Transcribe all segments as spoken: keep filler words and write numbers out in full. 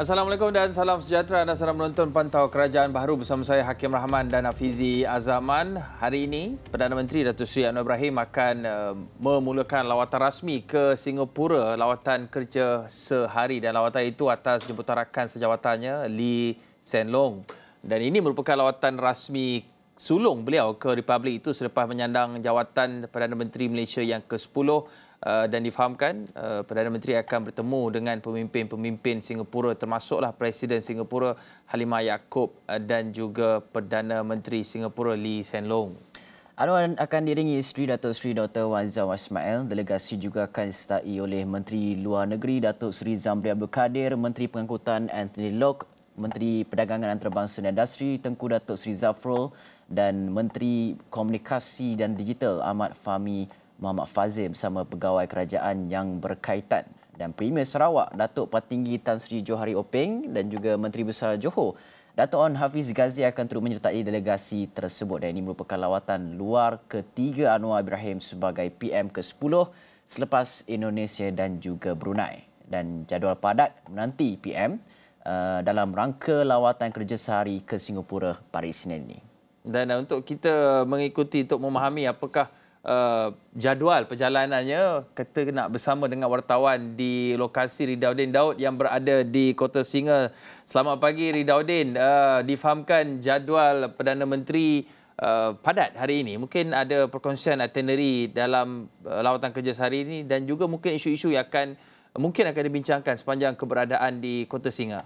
Assalamualaikum dan salam sejahtera. Anda sedang menonton Pantau Kerajaan Baharu bersama saya Hakim Rahman dan Hafizi Azaman. Hari ini, Perdana Menteri Datuk Seri Anwar Ibrahim akan uh, memulakan lawatan rasmi ke Singapura, lawatan kerja sehari, dan lawatan itu atas jemputan rakan sejawatannya Lee Hsien Loong. Dan ini merupakan lawatan rasmi sulung beliau ke Republik itu selepas menyandang jawatan Perdana Menteri Malaysia yang ke sepuluh. Uh, dan difahamkan uh, Perdana Menteri akan bertemu dengan pemimpin-pemimpin Singapura, termasuklah Presiden Singapura Halimah Yacob uh, dan juga Perdana Menteri Singapura Lee Hsien Loong. Anwar akan diiringi isteri Datuk Seri Doktor Wan Zaw Ismail. Delegasi juga akan disertai oleh Menteri Luar Negeri Datuk Seri Zamri Abdul Kadir, Menteri Pengangkutan Anthony Locke, Menteri Perdagangan Antarabangsa dan Industri Tengku Datuk Seri Zafrul dan Menteri Komunikasi dan Digital Ahmad Fahmi Muhammad Fazil bersama pegawai kerajaan yang berkaitan. Dan Premier Sarawak Datuk Patinggi Tan Sri Johari Openg dan juga Menteri Besar Johor Datuk On Hafiz Ghazi akan turut menyertai delegasi tersebut. Dan ini merupakan lawatan luar ketiga Anwar Ibrahim sebagai P M ke sepuluh selepas Indonesia dan juga Brunei. Dan jadual padat menanti P M uh, dalam rangka lawatan kerja sehari ke Singapura pada Isnin ini. Dan uh, untuk kita mengikuti, untuk memahami apakah Uh, jadual perjalanannya, kita nak bersama dengan wartawan di lokasi Ridauddin Daud yang berada di Kota Singa. Selamat pagi Ridauddin. Uh, difahamkan jadual Perdana Menteri uh, padat hari ini. Mungkin ada perkongsian itinerary dalam uh, lawatan kerja sehari ini dan juga mungkin isu-isu yang akan mungkin akan dibincangkan sepanjang keberadaan di Kota Singa.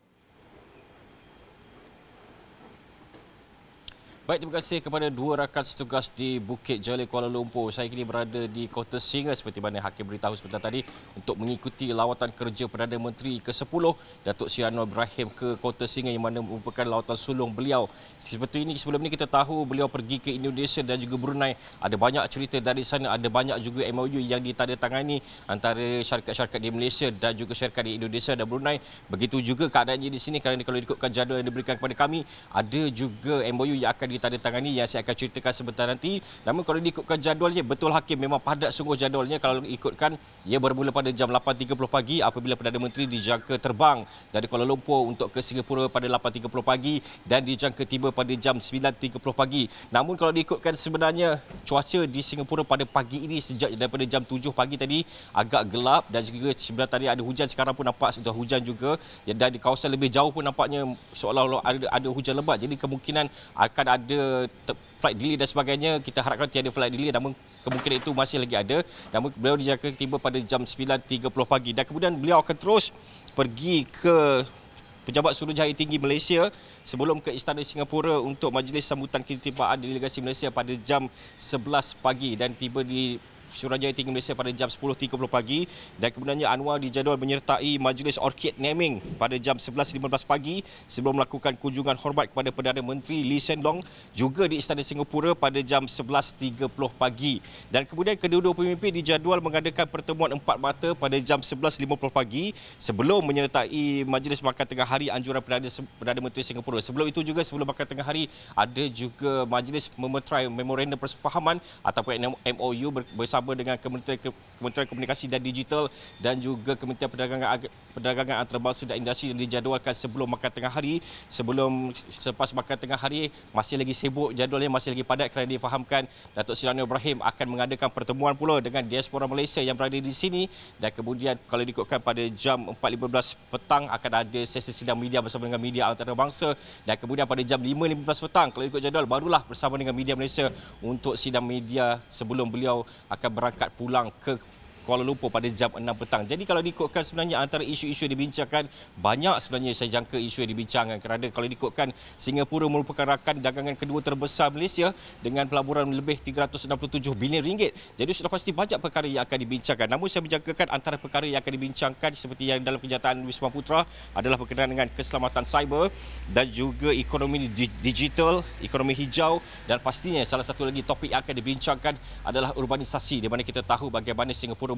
Baik, terima kasih kepada dua rakan setugas di Bukit Jalil, Kuala Lumpur. Saya kini berada di Kota Singa seperti mana Hakim beritahu sebentar tadi untuk mengikuti lawatan kerja Perdana Menteri ke sepuluh Datuk Seri Anwar Ibrahim ke Kota Singa yang mana merupakan lawatan sulung beliau. Seperti ini, sebelum ini kita tahu beliau pergi ke Indonesia dan juga Brunei. Ada banyak cerita dari sana, ada banyak juga M O U yang ditandatangani antara syarikat-syarikat di Malaysia dan juga syarikat di Indonesia dan Brunei. Begitu juga keadaannya di sini kerana kalau ikutkan jadual yang diberikan kepada kami, ada juga M O U yang akan ditandatangani yang saya akan ceritakan sebentar nanti. Namun kalau diikutkan jadualnya, betul Hakim, memang padat sungguh jadualnya. Kalau ikutkan, ia bermula pada jam lapan tiga puluh pagi apabila Perdana Menteri dijangka terbang dari Kuala Lumpur untuk ke Singapura pada lapan tiga puluh pagi dan dijangka tiba pada jam sembilan tiga puluh pagi. Namun kalau diikutkan, sebenarnya cuaca di Singapura pada pagi ini sejak daripada jam tujuh pagi tadi agak gelap dan juga sebenarnya tadi ada hujan, sekarang pun nampak sudah hujan juga. Dan di kawasan lebih jauh pun nampaknya seolah-olah ada, ada hujan lebat. Jadi kemungkinan akan ada ada flight delay dan sebagainya. Kita harapkan tiada flight delay, namun kemungkinan itu masih lagi ada. Namun beliau dijangka tiba pada jam sembilan tiga puluh pagi dan kemudian beliau akan terus pergi ke Pejabat Suruhanjaya Tinggi Malaysia sebelum ke Istana Singapura untuk majlis sambutan ketibaan delegasi Malaysia pada jam sebelas pagi dan tiba di Suruhanjaya Tinggi Malaysia pada jam sepuluh tiga puluh pagi. Dan kemudiannya Anwar dijadual menyertai majlis Orchid Naming pada jam sebelas lima belas pagi sebelum melakukan kunjungan hormat kepada Perdana Menteri Lee Hsien Loong juga di Istana Singapura pada jam sebelas tiga puluh pagi. Dan kemudian kedua-dua pemimpin dijadual mengadakan pertemuan empat mata pada jam sebelas lima puluh pagi sebelum menyertai majlis makan tengah hari anjuran Perdana, Perdana Menteri Singapura. Sebelum itu juga, sebelum makan tengah hari, ada juga majlis memeterai memorandum persefahaman ataupun M O U bersama dengan Kementerian, Kementerian Komunikasi dan Digital dan juga Kementerian Perdagangan, Perdagangan Antarabangsa dan Industri yang dijadualkan sebelum makan tengah hari. Sebelum selepas makan tengah hari masih lagi sibuk, jadualnya masih lagi padat kerana difahamkan Datuk Seri Anwar Ibrahim akan mengadakan pertemuan pula dengan diaspora Malaysia yang berada di sini. Dan kemudian kalau diikutkan pada jam empat lima belas petang akan ada sesi sidang media bersama dengan media antarabangsa. Dan kemudian pada jam lima lima belas petang kalau ikut jadual barulah bersama dengan media Malaysia untuk sidang media sebelum beliau akan berangkat pulang ke Kuala Lumpur pada jam enam petang. Jadi kalau diikutkan, sebenarnya antara isu-isu yang dibincangkan, banyak sebenarnya saya jangka isu yang dibincangkan kerana kalau diikutkan, Singapura merupakan rakan dagangan kedua terbesar Malaysia dengan pelaburan lebih tiga ratus enam puluh tujuh bilion ringgit. Jadi sudah pasti banyak perkara yang akan dibincangkan. Namun saya menjangkakan antara perkara yang akan dibincangkan seperti yang dalam kenyataan Wisma Putra adalah berkenaan dengan keselamatan cyber dan juga ekonomi digital, ekonomi hijau, dan pastinya salah satu lagi topik yang akan dibincangkan adalah urbanisasi, di mana kita tahu bagaimana Singapura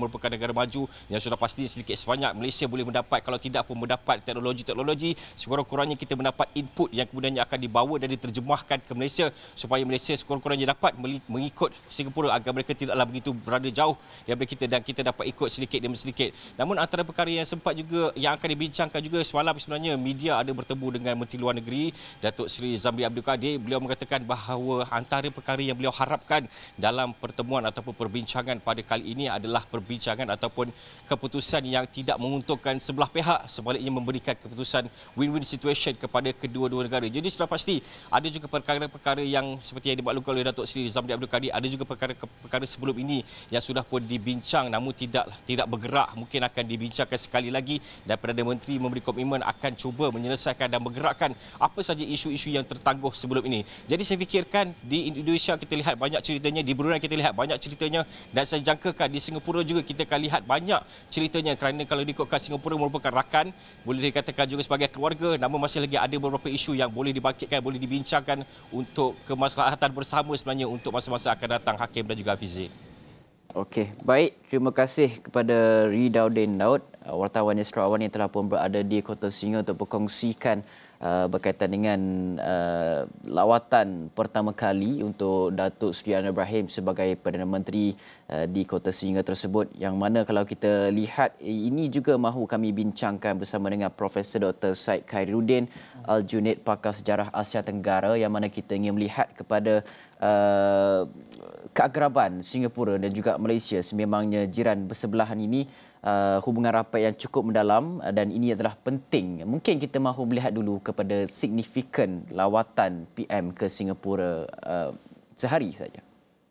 merupakan negara maju yang sudah pasti sedikit sebanyak Malaysia boleh mendapat, kalau tidak pun mendapat teknologi-teknologi, sekurang-kurangnya kita mendapat input yang kemudiannya akan dibawa dan diterjemahkan ke Malaysia supaya Malaysia sekurang-kurangnya dapat mengikut Singapura agar mereka tidaklah begitu berada jauh daripada kita dan kita dapat ikut sedikit demi sedikit. Namun antara perkara yang sempat juga yang akan dibincangkan juga semalam, sebenarnya media ada bertemu dengan Menteri Luar Negeri Datuk Seri Zamri Abdul Kadir. Beliau mengatakan bahawa antara perkara yang beliau harapkan dalam pertemuan ataupun perbincangan pada kali ini adalah perbincangan ataupun keputusan yang tidak menguntungkan sebelah pihak, sebaliknya memberikan keputusan win-win situation kepada kedua-dua negara. Jadi sudah pasti ada juga perkara-perkara yang seperti yang dimaklumkan oleh Datuk Seri Zamri Abdul Kadir, ada juga perkara-perkara sebelum ini yang sudah pun dibincang namun tidak tidak bergerak, mungkin akan dibincangkan sekali lagi dan Perdana Menteri memberi komitmen akan cuba menyelesaikan dan bergerakkan apa saja isu-isu yang tertangguh sebelum ini. Jadi saya fikirkan di Indonesia kita lihat banyak ceritanya, di Brunei kita lihat banyak ceritanya, dan saya jangkakan di Singapura juga kita akan lihat banyak ceritanya, kerana kalau diikutkan Singapura merupakan rakan, boleh dikatakan juga sebagai keluarga, namun masih lagi ada beberapa isu yang boleh dibangkitkan, boleh dibincangkan untuk kemaslahatan bersama sebenarnya untuk masa-masa akan datang, Hakim dan juga Hafizi. Okey, baik. Terima kasih kepada Ridauddin Daud, wartawan Sarawak yang telah pun berada di Kota Singa untuk berkongsikan Uh, berkaitan dengan uh, lawatan pertama kali untuk Datuk Seri Anwar Ibrahim sebagai Perdana Menteri uh, di Kota Singa tersebut, yang mana kalau kita lihat ini juga mahu kami bincangkan bersama dengan Profesor Doktor Syed Khairuddin Al-Junaid, pakar sejarah Asia Tenggara, yang mana kita ingin melihat kepada uh, keakraban Singapura dan juga Malaysia, sememangnya jiran bersebelahan ini, Uh, hubungan rapat yang cukup mendalam, uh, dan ini adalah penting. Mungkin kita mahu melihat dulu kepada signifikan lawatan P M ke Singapura uh, sehari saja.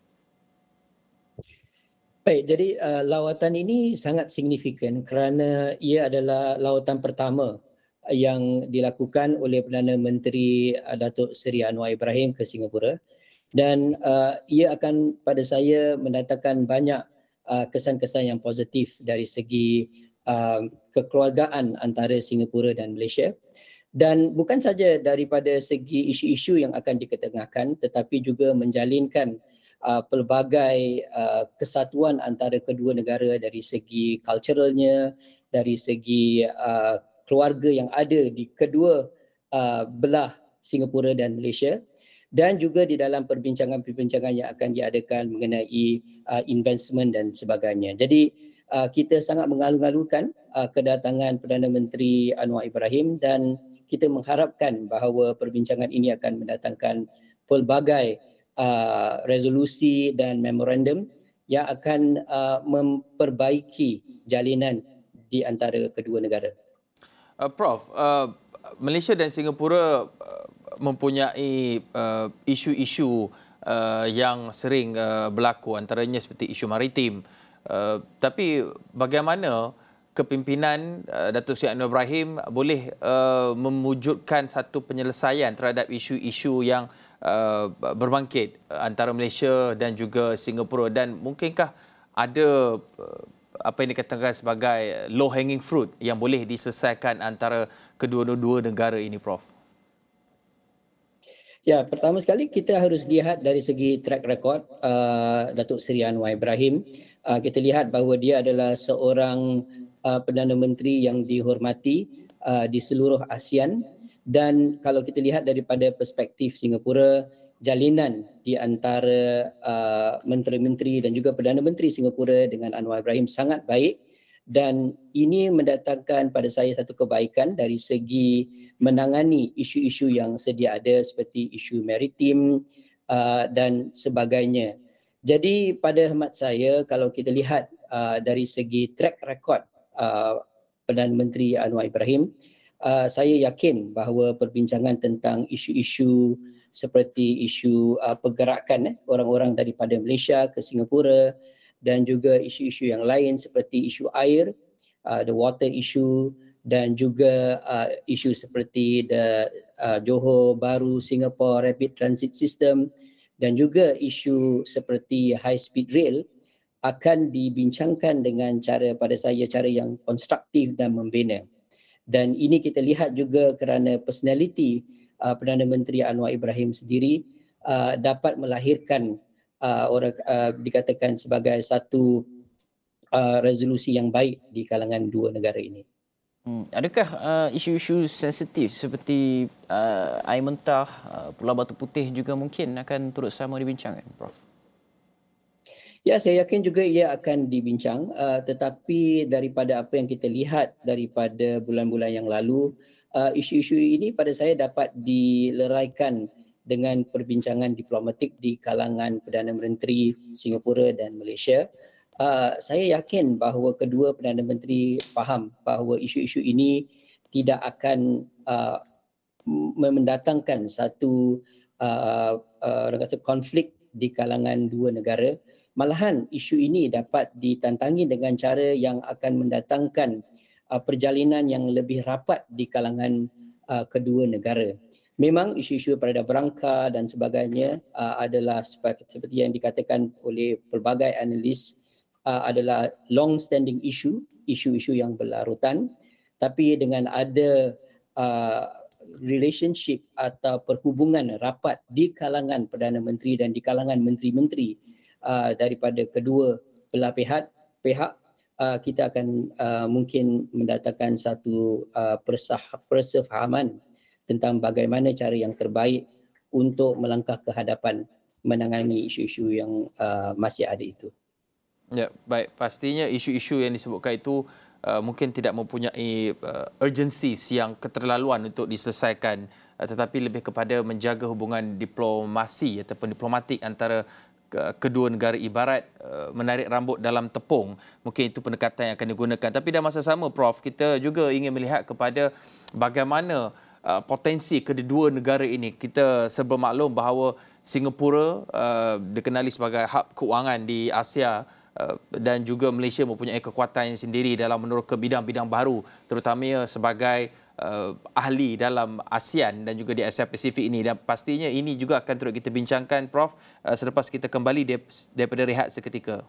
Baik, jadi uh, lawatan ini sangat signifikan kerana ia adalah lawatan pertama yang dilakukan oleh Perdana Menteri uh, Datuk Seri Anwar Ibrahim ke Singapura, dan uh, ia akan pada saya mendatangkan banyak Uh, kesan-kesan yang positif dari segi uh, kekeluargaan antara Singapura dan Malaysia, dan bukan saja daripada segi isu-isu yang akan diketengahkan, tetapi juga menjalinkan uh, pelbagai uh, kesatuan antara kedua negara dari segi culturalnya, dari segi uh, keluarga yang ada di kedua uh, belah Singapura dan Malaysia, dan juga di dalam perbincangan-perbincangan yang akan diadakan mengenai uh, investment dan sebagainya. Jadi uh, kita sangat mengalu-alukan uh, kedatangan Perdana Menteri Anwar Ibrahim, dan kita mengharapkan bahawa perbincangan ini akan mendatangkan pelbagai uh, resolusi dan memorandum yang akan uh, memperbaiki jalinan di antara kedua negara. Uh, Prof, uh, Malaysia dan Singapura uh, mempunyai uh, isu-isu uh, yang sering uh, berlaku, antaranya seperti isu maritim. Uh, tapi bagaimana kepimpinan uh, Datuk Seri Anwar Ibrahim boleh uh, memwujudkan satu penyelesaian terhadap isu-isu yang uh, berbangkit antara Malaysia dan juga Singapura, dan mungkinkah ada uh, apa yang dikatakan sebagai low hanging fruit yang boleh diselesaikan antara kedua-dua negara ini, Prof? Ya, pertama sekali kita harus lihat dari segi track record uh, Datuk Seri Anwar Ibrahim. Uh, kita lihat bahawa dia adalah seorang uh, Perdana Menteri yang dihormati uh, di seluruh ASEAN, dan kalau kita lihat daripada perspektif Singapura, jalinan di antara uh, menteri-menteri dan juga Perdana Menteri Singapura dengan Anwar Ibrahim sangat baik, dan ini mendatangkan pada saya satu kebaikan dari segi menangani isu-isu yang sedia ada seperti isu maritim uh, dan sebagainya. Jadi pada hemat saya, kalau kita lihat uh, dari segi track record uh, Perdana Menteri Anwar Ibrahim, uh, saya yakin bahawa perbincangan tentang isu-isu seperti isu uh, pergerakan eh, orang-orang daripada Malaysia ke Singapura, dan juga isu-isu yang lain seperti isu air, uh, the water issue, dan juga uh, isu seperti the uh, Johor Bahru Singapore Rapid Transit System, dan juga isu seperti high speed rail akan dibincangkan dengan cara, pada saya, cara yang konstruktif dan membina. Dan ini kita lihat juga kerana personality uh, Perdana Menteri Anwar Ibrahim sendiri uh, dapat melahirkan uh, orang uh, dikatakan sebagai satu uh, resolusi yang baik di kalangan dua negara ini. Hmm. Adakah uh, isu-isu sensitif seperti uh, air mentah, uh, Pulau Batu Putih juga mungkin akan turut sama dibincangkan, Prof? Ya, saya yakin juga ia akan dibincang, uh, tetapi daripada apa yang kita lihat daripada bulan-bulan yang lalu, uh, isu-isu ini pada saya dapat dileraikan dengan perbincangan diplomatik di kalangan Perdana Menteri Singapura dan Malaysia. Uh, saya yakin bahawa kedua Perdana Menteri faham bahawa isu-isu ini tidak akan uh, mendatangkan satu uh, uh, orang kata konflik di kalangan dua negara. Malahan isu ini dapat ditantangi dengan cara yang akan mendatangkan uh, perjalinan yang lebih rapat di kalangan uh, kedua negara. Memang isu-isu perada berangka dan sebagainya uh, adalah seperti yang dikatakan oleh pelbagai analis uh, adalah long standing issue, isu-isu yang berlarutan, tapi dengan ada uh, relationship atau perhubungan rapat di kalangan Perdana Menteri dan di kalangan menteri-menteri uh, daripada kedua belah pihak, pihak uh, kita akan uh, mungkin mendatangkan satu uh, persah, persefahaman tentang bagaimana cara yang terbaik untuk melangkah ke hadapan menangani isu-isu yang uh, masih ada itu. Ya, baik. Pastinya isu-isu yang disebutkan itu uh, mungkin tidak mempunyai uh, urgencies yang keterlaluan untuk diselesaikan, uh, tetapi lebih kepada menjaga hubungan diplomasi ataupun diplomatik antara uh, kedua negara, ibarat uh, menarik rambut dalam tepung. Mungkin itu pendekatan yang akan digunakan. Tapi dalam masa sama, Prof, kita juga ingin melihat kepada bagaimana uh, potensi kedua negara ini. Kita serba maklum bahawa Singapura uh, dikenali sebagai hub keuangan di Asia, dan juga Malaysia mempunyai kekuatan sendiri dalam meneroka bidang-bidang baru, terutamanya sebagai uh, ahli dalam ASEAN dan juga di Asia Pasifik ini. Dan pastinya ini juga akan turut kita bincangkan, Prof, uh, selepas kita kembali daripada rehat seketika.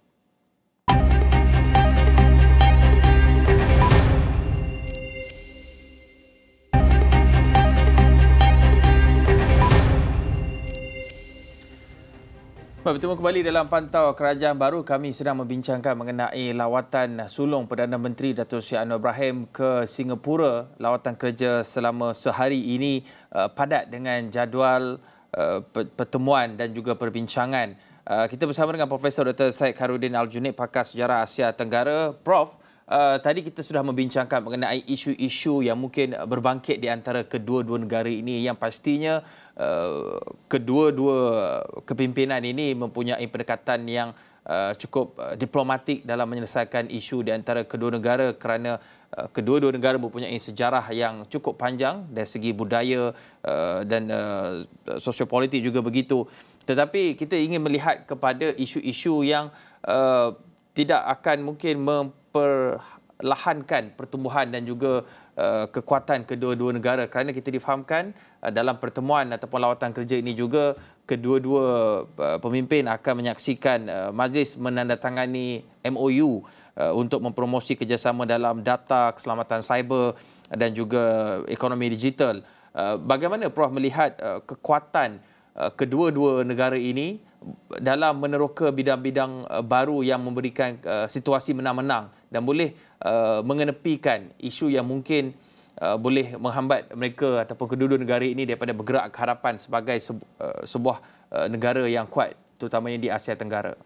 Bertemu kembali dalam Pantau Kerajaan Baru. Kami sedang membincangkan mengenai lawatan sulung Perdana Menteri Datuk Seri Anwar Ibrahim ke Singapura. Lawatan kerja selama sehari ini uh, padat dengan jadual uh, pertemuan dan juga perbincangan. Uh, kita bersama dengan Profesor Doktor Syed Khairuddin Al-Junaid, pakar sejarah Asia Tenggara. Prof, uh, tadi kita sudah membincangkan mengenai isu-isu yang mungkin berbangkit di antara kedua-dua negara ini, yang pastinya Uh, kedua-dua kepimpinan ini mempunyai pendekatan yang uh, cukup uh, diplomatik dalam menyelesaikan isu di antara kedua negara, kerana uh, kedua-dua negara mempunyai sejarah yang cukup panjang dari segi budaya uh, dan uh, sosiopolitik juga begitu. Tetapi kita ingin melihat kepada isu-isu yang uh, tidak akan mungkin memperlahankan pertumbuhan dan juga Uh, kekuatan kedua-dua negara, kerana kita difahamkan uh, dalam pertemuan ataupun lawatan kerja ini juga kedua-dua uh, pemimpin akan menyaksikan uh, majlis menandatangani M O U uh, untuk mempromosi kerjasama dalam data, keselamatan cyber dan juga ekonomi digital. Uh, bagaimana Prof melihat uh, kekuatan uh, kedua-dua negara ini dalam meneroka bidang-bidang uh, baru yang memberikan uh, situasi menang-menang dan boleh uh, mengenepikan isu yang mungkin uh, boleh menghambat mereka ataupun kedua-dua negara ini daripada bergerak ke hadapan sebagai sebu- uh, sebuah uh, negara yang kuat, terutamanya di Asia Tenggara?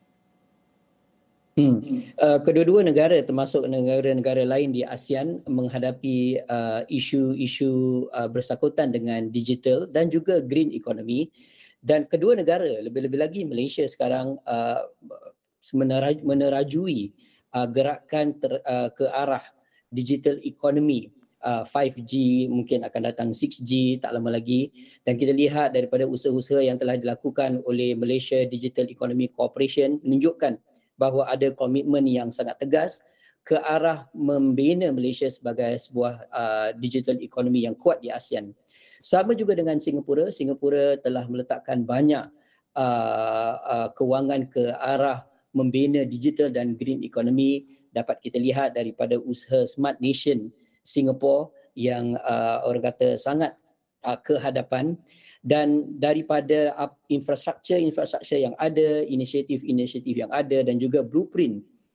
Hmm. Uh, kedua-dua negara termasuk negara-negara lain di ASEAN menghadapi uh, isu-isu uh, bersangkutan dengan digital dan juga green economy, dan kedua negara, lebih-lebih lagi Malaysia sekarang uh, meneraj- menerajui uh, gerakan ter, uh, ke arah digital economy. Uh, five G mungkin akan datang six G tak lama lagi, dan kita lihat daripada usaha-usaha yang telah dilakukan oleh Malaysia Digital Economy Corporation menunjukkan bahawa ada komitmen yang sangat tegas ke arah membina Malaysia sebagai sebuah uh, digital economy yang kuat di ASEAN. Sama juga dengan Singapura. Singapura telah meletakkan banyak uh, uh, kewangan ke arah membina digital dan green economy. Dapat kita lihat daripada usaha Smart Nation Singapore yang uh, orang kata sangat uh, ke hadapan, dan daripada uh, infrastruktur-infrastruktur yang ada, inisiatif-inisiatif yang ada dan juga blueprint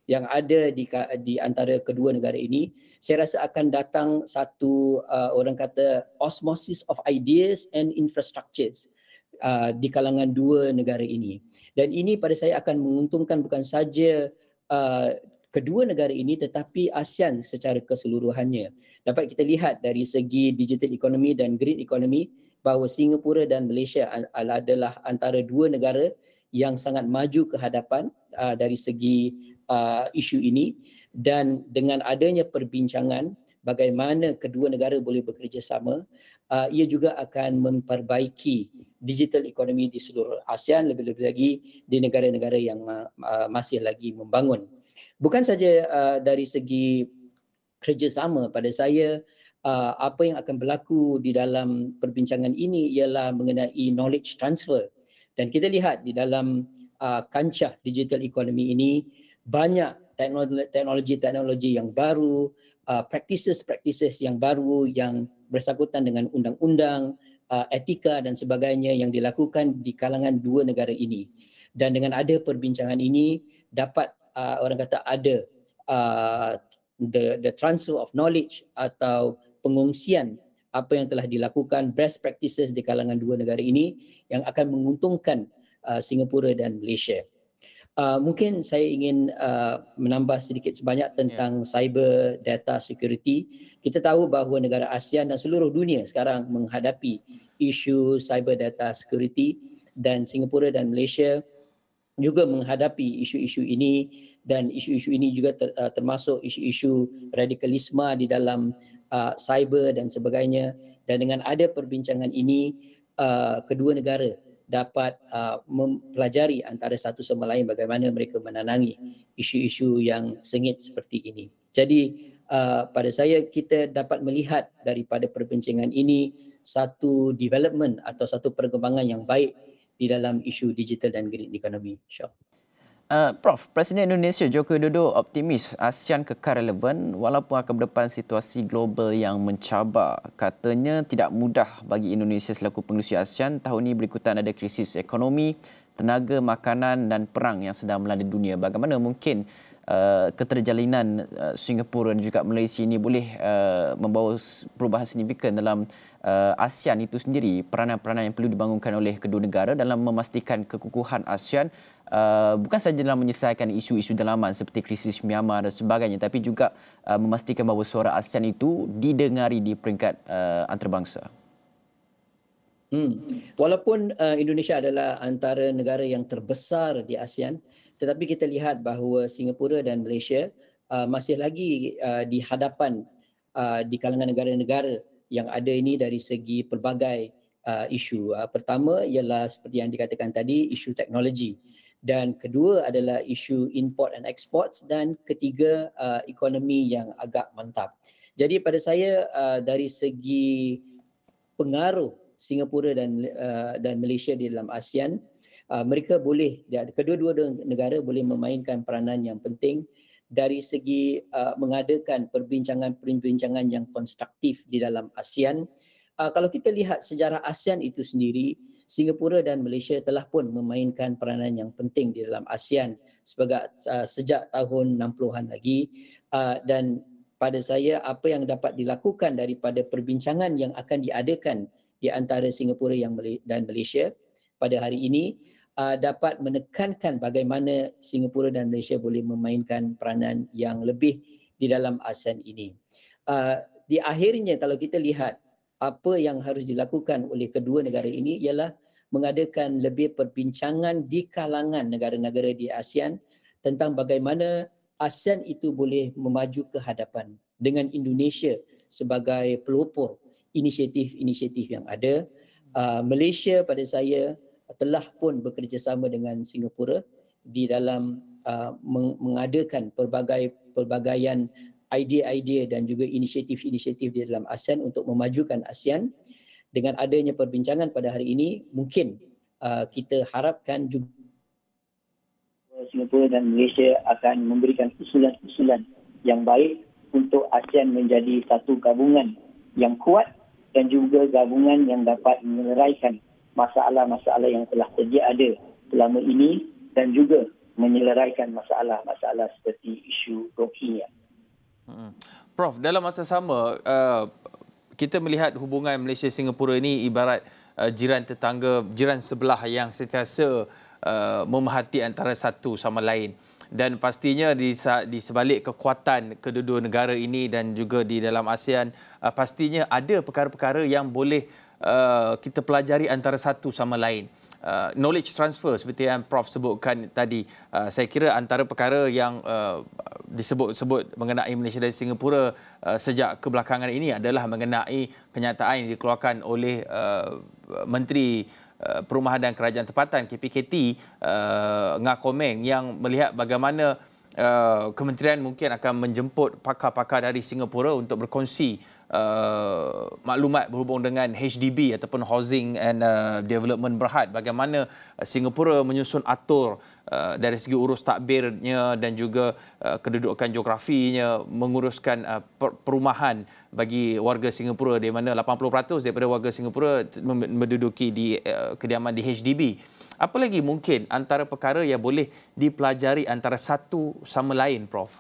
yang ada di di antara kedua negara ini, saya rasa akan datang satu uh, orang kata osmosis of ideas and infrastructures uh, di kalangan dua negara ini. Dan ini pada saya akan menguntungkan bukan saja uh, kedua negara ini tetapi ASEAN secara keseluruhannya. Dapat kita lihat dari segi digital economy dan green economy bahawa Singapura dan Malaysia adalah antara dua negara yang sangat maju ke hadapan uh, dari segi uh, isu ini, dan dengan adanya perbincangan bagaimana kedua negara boleh bekerjasama, uh, ia juga akan memperbaiki digital economy di seluruh ASEAN, lebih-lebih lagi di negara-negara yang uh, masih lagi membangun. Bukan saja uh, dari segi kerjasama, pada saya uh, apa yang akan berlaku di dalam perbincangan ini ialah mengenai knowledge transfer. Dan kita lihat di dalam uh, kancah digital economy ini banyak teknologi-teknologi yang baru, uh, practices-practices yang baru yang bersangkutan dengan undang-undang, uh, etika dan sebagainya yang dilakukan di kalangan dua negara ini. Dan dengan ada perbincangan ini dapat uh, orang kata ada uh, the the transfer of knowledge atau pengungsian apa yang telah dilakukan, best practices di kalangan dua negara ini yang akan menguntungkan uh, Singapura dan Malaysia. Uh, mungkin saya ingin uh, menambah sedikit sebanyak tentang yeah. cyber data security. Kita tahu bahawa negara ASEAN dan seluruh dunia sekarang menghadapi isu cyber data security, dan Singapura dan Malaysia juga menghadapi isu-isu ini, dan isu-isu ini juga ter, uh, termasuk isu-isu radikalisme di dalam uh, cyber dan sebagainya. Dan dengan ada perbincangan ini, uh, kedua negara dapat uh, mempelajari antara satu sama lain bagaimana mereka menanangi isu-isu yang sengit seperti ini. Jadi uh, pada saya kita dapat melihat daripada perbincangan ini satu development atau satu perkembangan yang baik di dalam isu digital dan green economy. InsyaAllah. Uh, Prof, Presiden Indonesia Joko Widodo optimis ASEAN kekal relevan walaupun akan berdepan situasi global yang mencabar. Katanya tidak mudah bagi Indonesia selaku pengerusi ASEAN. Tahun ini berikutan ada krisis ekonomi, tenaga, makanan dan perang yang sedang melanda dunia. Bagaimana mungkin uh, keterjalinan uh, Singapura dan juga Malaysia ini boleh uh, membawa perubahan signifikan dalam uh, ASEAN itu sendiri, peranan-peranan yang perlu dibangunkan oleh kedua negara dalam memastikan kekukuhan ASEAN Uh, bukan sahaja dalam menyelesaikan isu-isu dalaman seperti krisis Myanmar dan sebagainya, tapi juga uh, memastikan bahawa suara ASEAN itu didengari di peringkat uh, antarabangsa. Hmm. Walaupun uh, Indonesia adalah antara negara yang terbesar di ASEAN, tetapi kita lihat bahawa Singapura dan Malaysia uh, masih lagi uh, di hadapan uh, di kalangan negara-negara yang ada ini dari segi pelbagai uh, isu. Uh, pertama ialah seperti yang dikatakan tadi, isu teknologi. Dan kedua adalah isu import and exports, dan ketiga uh, ekonomi yang agak mantap. Jadi pada saya uh, dari segi pengaruh Singapura dan uh, dan Malaysia di dalam ASEAN, uh, mereka boleh, kedua-dua negara boleh memainkan peranan yang penting dari segi uh, mengadakan perbincangan-perbincangan yang konstruktif di dalam ASEAN. Uh, kalau kita lihat sejarah ASEAN itu sendiri, Singapura dan Malaysia telah pun memainkan peranan yang penting di dalam ASEAN sebagai uh, sejak tahun enam puluhan lagi, uh, dan pada saya apa yang dapat dilakukan daripada perbincangan yang akan diadakan di antara Singapura yang dan Malaysia pada hari ini uh, dapat menekankan bagaimana Singapura dan Malaysia boleh memainkan peranan yang lebih di dalam ASEAN ini. Uh, di akhirnya kalau kita lihat apa yang harus dilakukan oleh kedua negara ini ialah mengadakan lebih perbincangan di kalangan negara-negara di ASEAN tentang bagaimana ASEAN itu boleh memaju ke hadapan dengan Indonesia sebagai pelopor inisiatif-inisiatif yang ada. Uh, Malaysia pada saya telah pun bekerjasama dengan Singapura di dalam uh, mengadakan pelbagai pelbagaian idea-idea dan juga inisiatif-inisiatif di dalam ASEAN untuk memajukan ASEAN. Dengan adanya perbincangan pada hari ini, mungkin uh, kita harapkan juga Singapura dan Malaysia akan memberikan usulan-usulan yang baik untuk ASEAN menjadi satu gabungan yang kuat dan juga gabungan yang dapat menyelesaikan masalah-masalah yang telah sedia ada selama ini, dan juga menyelesaikan masalah-masalah seperti isu Rohingya. Hmm. Prof, dalam masa sama, uh, kita melihat hubungan Malaysia-Singapura ini ibarat uh, jiran tetangga, jiran sebelah yang sentiasa uh, memerhati antara satu sama lain. Dan pastinya di, di sebalik kekuatan kedua-dua negara ini dan juga di dalam ASEAN, uh, pastinya ada perkara-perkara yang boleh uh, kita pelajari antara satu sama lain. Uh, knowledge transfer seperti yang Prof sebutkan tadi, uh, saya kira antara perkara yang uh, disebut-sebut mengenai Malaysia dan Singapura uh, sejak kebelakangan ini adalah mengenai kenyataan yang dikeluarkan oleh uh, Menteri uh, Perumahan dan Kerajaan Tempatan K P K T uh, Ngah Komeng, yang melihat bagaimana uh, kementerian mungkin akan menjemput pakar-pakar dari Singapura untuk berkongsi Uh, maklumat berhubung dengan H D B ataupun Housing and uh, Development Berhad, bagaimana uh, Singapura menyusun atur uh, dari segi urus takbirnya dan juga uh, kedudukan geografinya, menguruskan uh, per- perumahan bagi warga Singapura, di mana lapan puluh peratus daripada warga Singapura menduduki di uh, kediaman di H D B. Apa lagi mungkin antara perkara yang boleh dipelajari antara satu sama lain, Prof?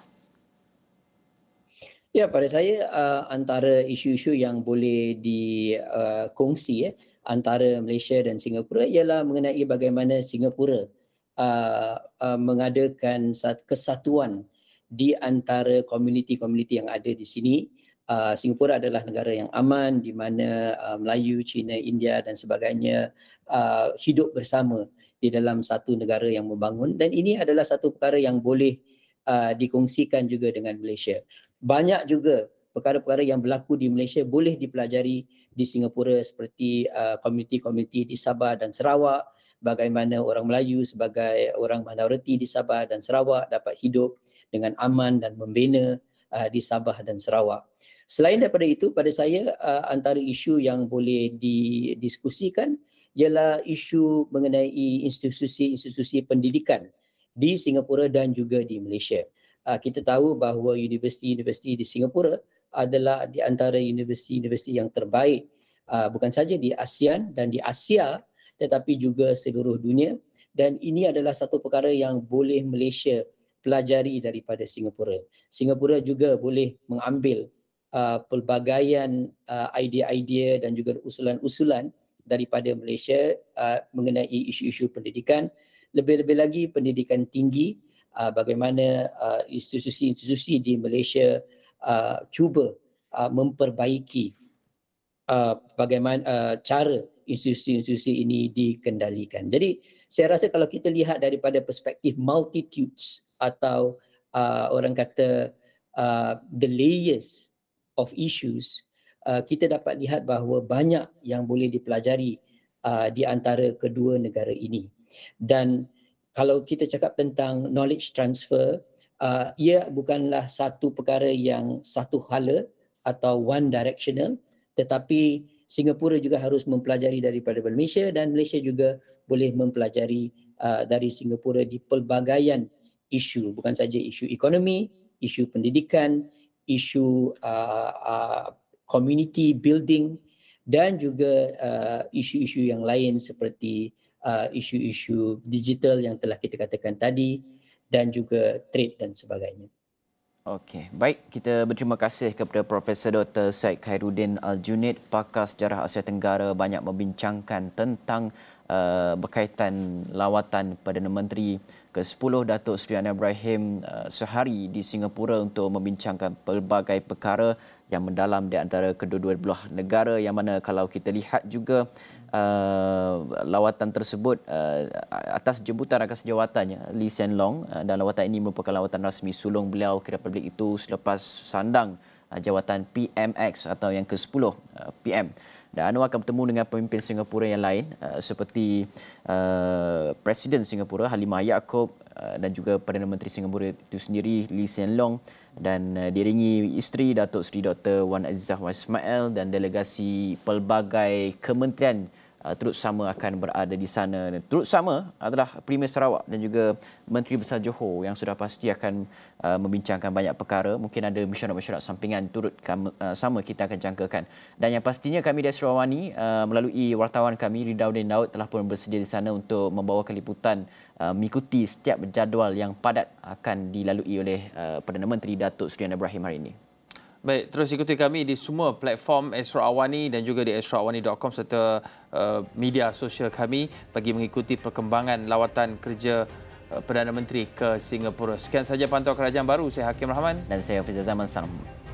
Ya, pada saya uh, antara isu-isu yang boleh dikongsi uh, eh, antara Malaysia dan Singapura ialah mengenai bagaimana Singapura uh, uh, mengadakan kesatuan di antara komuniti-komuniti yang ada di sini. Uh, Singapura adalah negara yang aman di mana uh, Melayu, Cina, India dan sebagainya uh, hidup bersama di dalam satu negara yang membangun, dan ini adalah satu perkara yang boleh uh, dikongsikan juga dengan Malaysia. Banyak juga perkara-perkara yang berlaku di Malaysia boleh dipelajari di Singapura, seperti uh, komuniti-komuniti di Sabah dan Sarawak, bagaimana orang Melayu sebagai orang minoriti di Sabah dan Sarawak dapat hidup dengan aman dan membina uh, di Sabah dan Sarawak. Selain daripada itu, pada saya uh, antara isu yang boleh didiskusikan ialah isu mengenai institusi-institusi pendidikan di Singapura dan juga di Malaysia. Uh, kita tahu bahawa universiti-universiti di Singapura adalah di antara universiti-universiti yang terbaik, uh, bukan saja di ASEAN dan di Asia, tetapi juga seluruh dunia, dan ini adalah satu perkara yang boleh Malaysia pelajari daripada Singapura. Singapura juga boleh mengambil uh, pelbagaian uh, idea-idea dan juga usulan-usulan daripada Malaysia uh, mengenai isu-isu pendidikan, lebih-lebih lagi pendidikan tinggi. Uh, bagaimana uh, institusi-institusi di Malaysia uh, cuba uh, memperbaiki uh, bagaimana uh, cara institusi-institusi ini dikendalikan. Jadi saya rasa kalau kita lihat daripada perspektif multitudes atau uh, orang kata uh, the layers of issues, uh, kita dapat lihat bahawa banyak yang boleh dipelajari uh, di antara kedua negara ini. Dan kalau kita cakap tentang knowledge transfer, uh, ia bukanlah satu perkara yang satu hala atau one directional, tetapi Singapura juga harus mempelajari daripada Malaysia, dan Malaysia juga boleh mempelajari uh, dari Singapura di pelbagaian isu, bukan saja isu ekonomi, isu pendidikan, isu uh, uh, community building, dan juga uh, isu-isu yang lain seperti Uh, isu-isu digital yang telah kita katakan tadi, dan juga trade dan sebagainya. Okey, baik, kita berterima kasih kepada Profesor Doktor Syed Khairuddin Al-Junaid, pakar sejarah Asia Tenggara, banyak membincangkan tentang uh, berkaitan lawatan Perdana Menteri ke sepuluh Datuk Seri Anwar Ibrahim uh, sehari di Singapura untuk membincangkan pelbagai perkara yang mendalam di antara kedua-dua belah negara, yang mana kalau kita lihat juga Uh, lawatan tersebut uh, atas jemputan rakan sejawatannya Lee Hsien Loong, uh, dan lawatan ini merupakan lawatan rasmi sulung beliau ke Republik itu selepas sandang uh, jawatan P M X atau yang ke sepuluh uh, P M. Dan Anwar akan bertemu dengan pemimpin Singapura yang lain uh, seperti uh, Presiden Singapura Halimah Yacob uh, dan juga Perdana Menteri Singapura itu sendiri Lee Hsien Loong, dan uh, diiringi isteri Datuk Seri Doktor Wan Azizah Wan Ismail, dan delegasi pelbagai kementerian Uh, turut sama akan berada di sana. Turut sama adalah Premier Sarawak dan juga Menteri Besar Johor yang sudah pasti akan uh, membincangkan banyak perkara. Mungkin ada mesyuarat-mesyuarat sampingan turut kam, uh, sama kita akan jangkakan. Dan yang pastinya kami di Asrawani uh, melalui wartawan kami Ridaudin Daud telah pun bersedia di sana untuk membawakan liputan uh, mengikuti setiap jadual yang padat akan dilalui oleh uh, Perdana Menteri Datuk Seri Anwar Ibrahim hari ini. Baik, terus ikuti kami di semua platform Astro Awani dan juga di astro awani dot com serta uh, media sosial kami bagi mengikuti perkembangan lawatan kerja uh, Perdana Menteri ke Singapura. Sekian saja Pantau Kerajaan Baru. Saya Hakim Rahman. Dan saya Hafiz Zaman. Salam.